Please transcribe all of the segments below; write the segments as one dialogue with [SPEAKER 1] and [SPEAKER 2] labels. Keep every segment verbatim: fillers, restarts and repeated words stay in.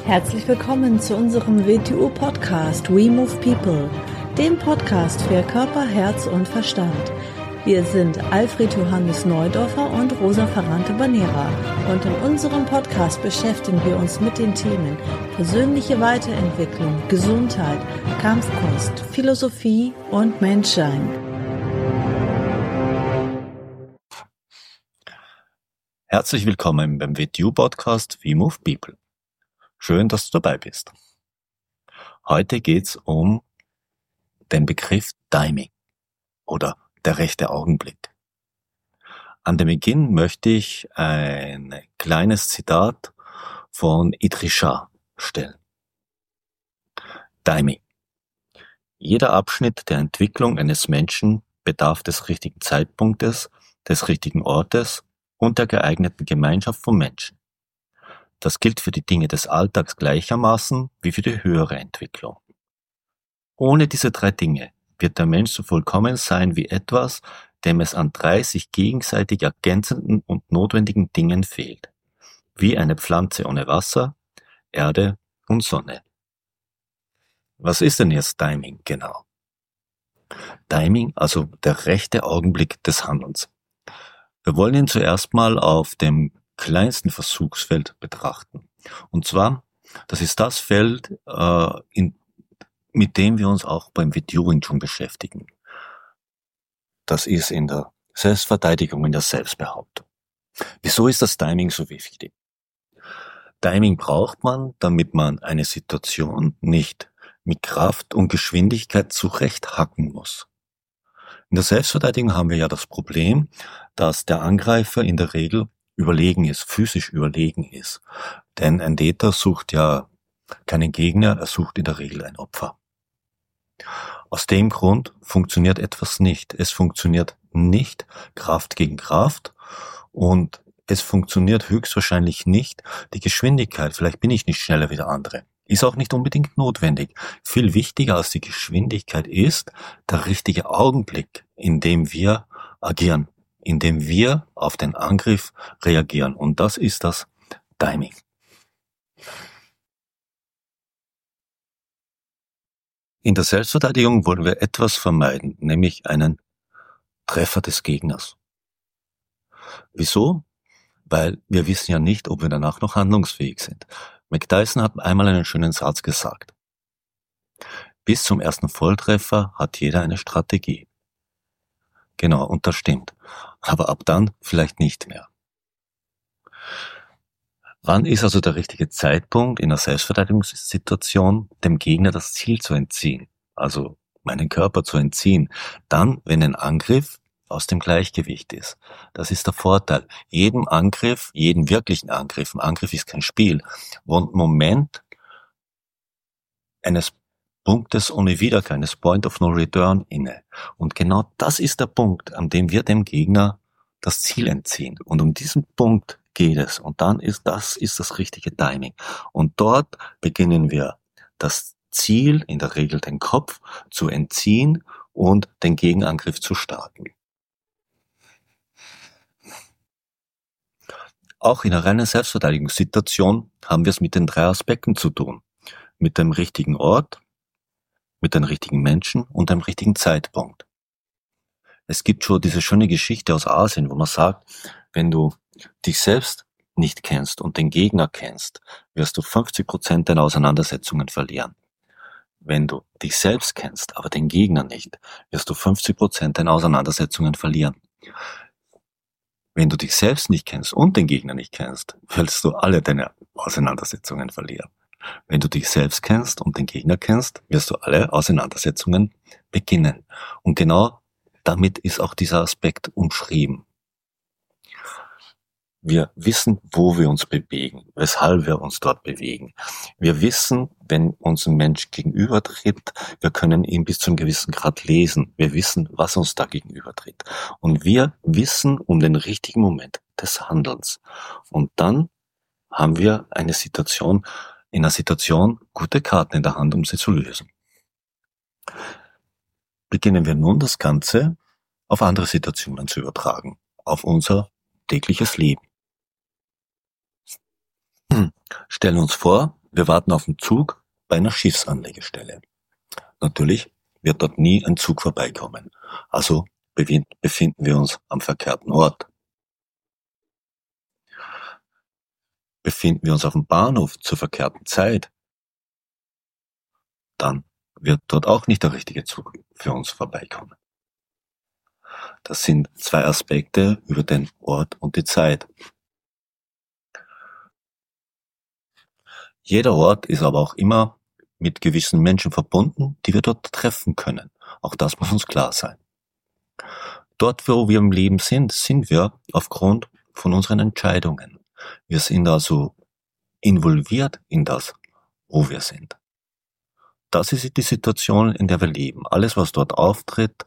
[SPEAKER 1] Herzlich willkommen zu unserem W T U-Podcast We Move People, dem Podcast für Körper, Herz und Verstand. Wir sind Alfred Johannes Neudorfer und Rosa Ferrante-Banera und in unserem Podcast beschäftigen wir uns mit den Themen persönliche Weiterentwicklung, Gesundheit, Kampfkunst, Philosophie und Menschsein.
[SPEAKER 2] Herzlich willkommen beim W T U-Podcast We Move People. Schön, dass du dabei bist. Heute geht's um den Begriff Timing oder der rechte Augenblick. An den Beginn möchte ich ein kleines Zitat von Idrisha stellen. Timing. Jeder Abschnitt der Entwicklung eines Menschen bedarf des richtigen Zeitpunktes, des richtigen Ortes und der geeigneten Gemeinschaft von Menschen. Das gilt für die Dinge des Alltags gleichermaßen wie für die höhere Entwicklung. Ohne diese drei Dinge wird der Mensch so vollkommen sein wie etwas, dem es an drei sich gegenseitig ergänzenden und notwendigen Dingen fehlt. Wie eine Pflanze ohne Wasser, Erde und Sonne. Was ist denn jetzt Timing genau? Timing, also der rechte Augenblick des Handelns. Wir wollen ihn zuerst mal auf dem kleinsten Versuchsfeld betrachten. Und zwar, das ist das Feld, äh, in, mit dem wir uns auch beim W T U Wing Chun beschäftigen. Das ist in der Selbstverteidigung, in der Selbstbehauptung. Wieso ist das Timing so wichtig? Timing braucht man, damit man eine Situation nicht mit Kraft und Geschwindigkeit zurechthacken muss. In der Selbstverteidigung haben wir ja das Problem, dass der Angreifer in der Regel überlegen ist, physisch überlegen ist. Denn ein Täter sucht ja keinen Gegner, er sucht in der Regel ein Opfer. Aus dem Grund funktioniert etwas nicht. Es funktioniert nicht Kraft gegen Kraft und es funktioniert höchstwahrscheinlich nicht die Geschwindigkeit. Vielleicht bin ich nicht schneller wie der andere. Ist auch nicht unbedingt notwendig. Viel wichtiger als die Geschwindigkeit ist der richtige Augenblick, in dem wir agieren, in dem wir auf den Angriff reagieren. Und das ist das Timing. In der Selbstverteidigung wollen wir etwas vermeiden, nämlich einen Treffer des Gegners. Wieso? Weil wir wissen ja nicht, ob wir danach noch handlungsfähig sind. Mike Tyson hat einmal einen schönen Satz gesagt. Bis zum ersten Volltreffer hat jeder eine Strategie. Genau, und das stimmt. Aber ab dann vielleicht nicht mehr. Wann ist also der richtige Zeitpunkt in einer Selbstverteidigungssituation, dem Gegner das Ziel zu entziehen, also meinen Körper zu entziehen? Dann, wenn ein Angriff aus dem Gleichgewicht ist. Das ist der Vorteil. Jedem Angriff, jeden wirklichen Angriff, ein Angriff ist kein Spiel, wohnt Moment eines Punktes ohne Wiederkehr, eines Point of No Return inne. Und genau das ist der Punkt, an dem wir dem Gegner das Ziel entziehen. Und um diesen Punkt geht es. Und dann ist das ist das richtige Timing. Und dort beginnen wir das Ziel, in der Regel den Kopf, zu entziehen und den Gegenangriff zu starten. Auch in einer reinen Selbstverteidigungssituation haben wir es mit den drei Aspekten zu tun. Mit dem richtigen Ort, mit den richtigen Menschen und dem richtigen Zeitpunkt. Es gibt schon diese schöne Geschichte aus Asien, wo man sagt, wenn du dich selbst nicht kennst und den Gegner kennst, wirst du fünfzig Prozent deiner Auseinandersetzungen verlieren. Wenn du dich selbst kennst, aber den Gegner nicht, wirst du fünfzig Prozent deiner Auseinandersetzungen verlieren. Wenn du dich selbst nicht kennst und den Gegner nicht kennst, wirst du alle deine Auseinandersetzungen verlieren. Wenn du dich selbst kennst und den Gegner kennst, wirst du alle Auseinandersetzungen beginnen. Und genau damit ist auch dieser Aspekt umschrieben. Wir wissen, wo wir uns bewegen, weshalb wir uns dort bewegen. Wir wissen, wenn uns ein Mensch gegenübertritt, wir können ihn bis zu einem gewissen Grad lesen. Wir wissen, was uns da gegenübertritt. Und wir wissen um den richtigen Moment des Handelns. Und dann haben wir eine Situation, in einer Situation gute Karten in der Hand, um sie zu lösen. Beginnen wir nun das Ganze auf andere Situationen zu übertragen, auf unser tägliches Leben. Stellen uns vor, Wir warten auf den Zug bei einer Schiffsanlegestelle. Natürlich wird dort nie ein Zug vorbeikommen. Also befinden wir uns am verkehrten Ort. Befinden wir uns auf dem Bahnhof zur verkehrten Zeit, dann wird dort auch nicht der richtige Zug für uns vorbeikommen. Das sind zwei Aspekte über den Ort und die Zeit. Jeder Ort ist aber auch immer mit gewissen Menschen verbunden, die wir dort treffen können. Auch das muss uns klar sein. Dort, wo wir im Leben sind, sind wir aufgrund von unseren Entscheidungen. Wir sind also involviert in das, wo wir sind. Das ist die Situation, in der wir leben. Alles, was dort auftritt,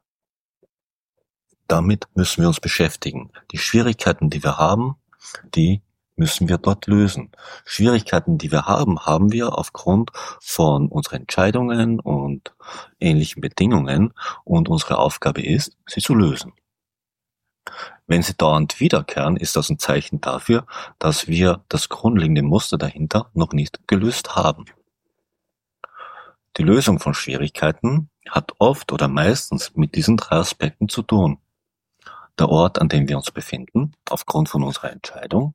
[SPEAKER 2] damit müssen wir uns beschäftigen. Die Schwierigkeiten, die wir haben, die müssen wir dort lösen. Schwierigkeiten, die wir haben, haben wir aufgrund von unseren Entscheidungen und ähnlichen Bedingungen, und unsere Aufgabe ist, sie zu lösen. Wenn sie dauernd wiederkehren, ist das ein Zeichen dafür, dass wir das grundlegende Muster dahinter noch nicht gelöst haben. Die Lösung von Schwierigkeiten hat oft oder meistens mit diesen drei Aspekten zu tun. Der Ort, an dem wir uns befinden, aufgrund von unserer Entscheidung.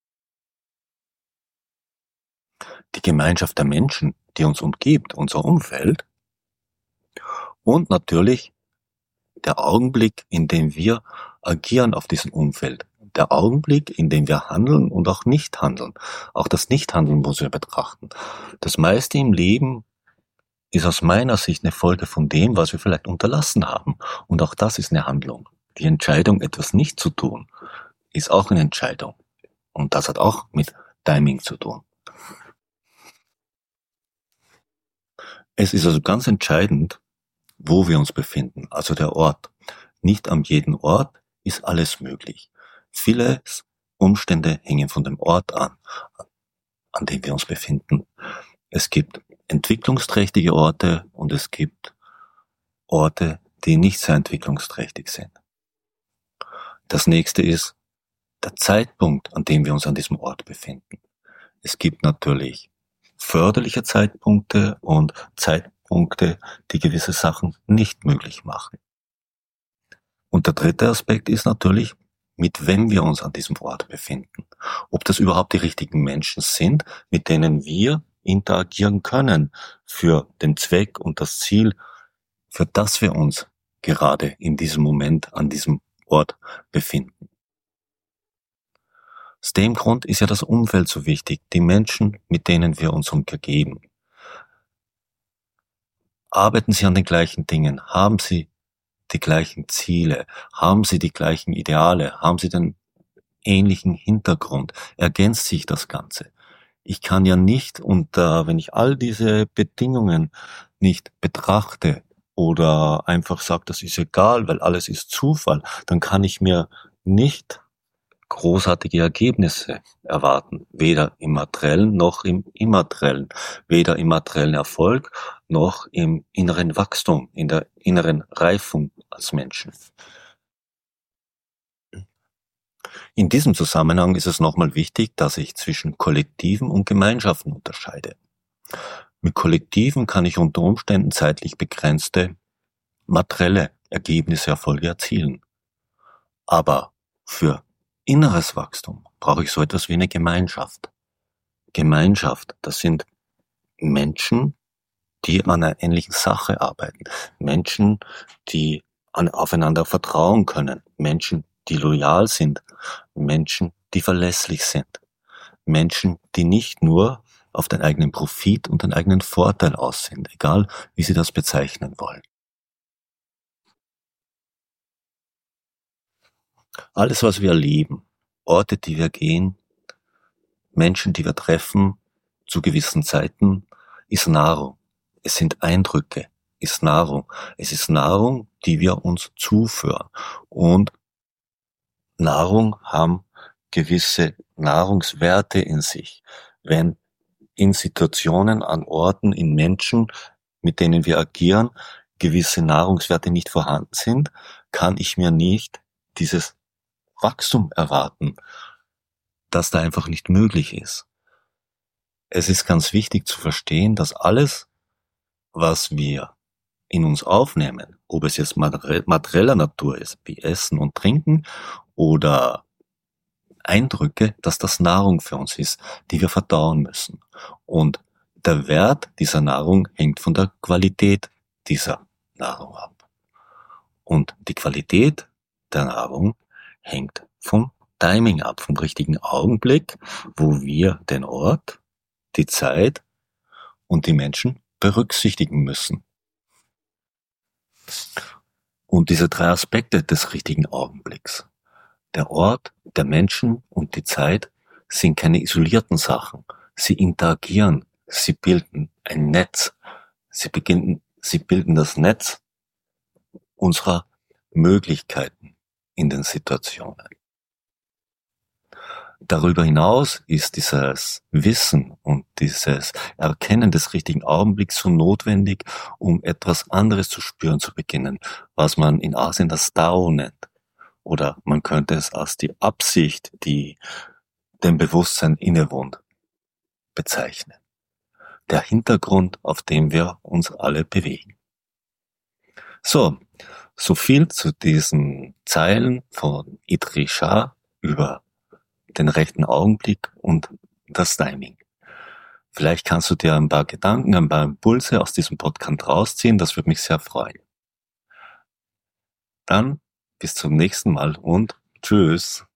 [SPEAKER 2] Die Gemeinschaft der Menschen, die uns umgibt, unser Umfeld. Und natürlich der Augenblick, in dem wir agieren auf diesem Umfeld. Der Augenblick, in dem wir handeln und auch nicht handeln. Auch das Nichthandeln muss wir betrachten. Das meiste im Leben ist aus meiner Sicht eine Folge von dem, was wir vielleicht unterlassen haben. Und auch das ist eine Handlung. Die Entscheidung, etwas nicht zu tun, ist auch eine Entscheidung. Und das hat auch mit Timing zu tun. Es ist also ganz entscheidend, wo wir uns befinden, also der Ort. Nicht an jedem Ort ist alles möglich. Viele Umstände hängen von dem Ort an, an dem wir uns befinden. Es gibt entwicklungsträchtige Orte und es gibt Orte, die nicht sehr entwicklungsträchtig sind. Das nächste ist der Zeitpunkt, an dem wir uns an diesem Ort befinden. Es gibt natürlich förderliche Zeitpunkte und Zeitpunkte, die gewisse Sachen nicht möglich machen. Und der dritte Aspekt ist natürlich, mit wem wir uns an diesem Ort befinden. Ob das überhaupt die richtigen Menschen sind, mit denen wir interagieren können für den Zweck und das Ziel, für das wir uns gerade in diesem Moment an diesem Ort befinden. Aus dem Grund ist ja das Umfeld so wichtig, die Menschen, mit denen wir uns umgeben. Arbeiten sie an den gleichen Dingen? Haben sie die gleichen Ziele? Haben sie die gleichen Ideale? Haben sie den ähnlichen Hintergrund? Ergänzt sich das Ganze? Ich kann ja nicht, und äh, wenn ich all diese Bedingungen nicht betrachte oder einfach sage, das ist egal, weil alles ist Zufall, dann kann ich mir nicht großartige Ergebnisse erwarten, weder im materiellen noch im immateriellen, weder im materiellen Erfolg noch im inneren Wachstum, in der inneren Reifung als Menschen. In diesem Zusammenhang ist es nochmal wichtig, dass ich zwischen Kollektiven und Gemeinschaften unterscheide. Mit Kollektiven kann ich unter Umständen zeitlich begrenzte materielle Ergebnisse, Erfolge erzielen. Aber für inneres Wachstum brauche ich so etwas wie eine Gemeinschaft. Gemeinschaft, das sind Menschen, die an einer ähnlichen Sache arbeiten. Menschen, die an, aufeinander vertrauen können. Menschen, die loyal sind. Menschen, die verlässlich sind. Menschen, die nicht nur auf den eigenen Profit und den eigenen Vorteil aus sind, egal wie sie das bezeichnen wollen. Alles, was wir erleben, Orte, die wir gehen, Menschen, die wir treffen, zu gewissen Zeiten, ist Nahrung. Es sind Eindrücke, ist Nahrung. Es ist Nahrung, die wir uns zuführen. Und Nahrung haben gewisse Nahrungswerte in sich. Wenn in Situationen, an Orten, in Menschen, mit denen wir agieren, gewisse Nahrungswerte nicht vorhanden sind, kann ich mir nicht dieses Wachstum erwarten, das da einfach nicht möglich ist. es ist ganz wichtig zu verstehen, dass alles, was wir in uns aufnehmen, ob es jetzt materieller Natur ist, wie Essen und Trinken oder Eindrücke, dass das Nahrung für uns ist, die wir verdauen müssen. Und der Wert dieser Nahrung hängt von der Qualität dieser Nahrung ab. Und die Qualität der Nahrung hängt vom Timing ab, vom richtigen Augenblick, wo wir den Ort, die Zeit und die Menschen berücksichtigen müssen. Und diese drei Aspekte des richtigen Augenblicks, der Ort, der Menschen und die Zeit, sind keine isolierten Sachen. Sie interagieren, sie bilden ein Netz, sie beginnen, sie bilden das Netz unserer Möglichkeiten in den Situationen. Darüber hinaus ist dieses Wissen und dieses Erkennen des richtigen Augenblicks so notwendig, um etwas anderes zu spüren zu beginnen, was man in Asien das Dao nennt. Oder man könnte es als die Absicht, die dem Bewusstsein innewohnt, bezeichnen. Der Hintergrund, auf dem wir uns alle bewegen. So, so viel zu diesen Zeilen von Idries Shah über den rechten Augenblick und das Timing. Vielleicht kannst du dir ein paar Gedanken, ein paar Impulse aus diesem Podcast rausziehen, das würde mich sehr freuen. Dann bis zum nächsten Mal und tschüss.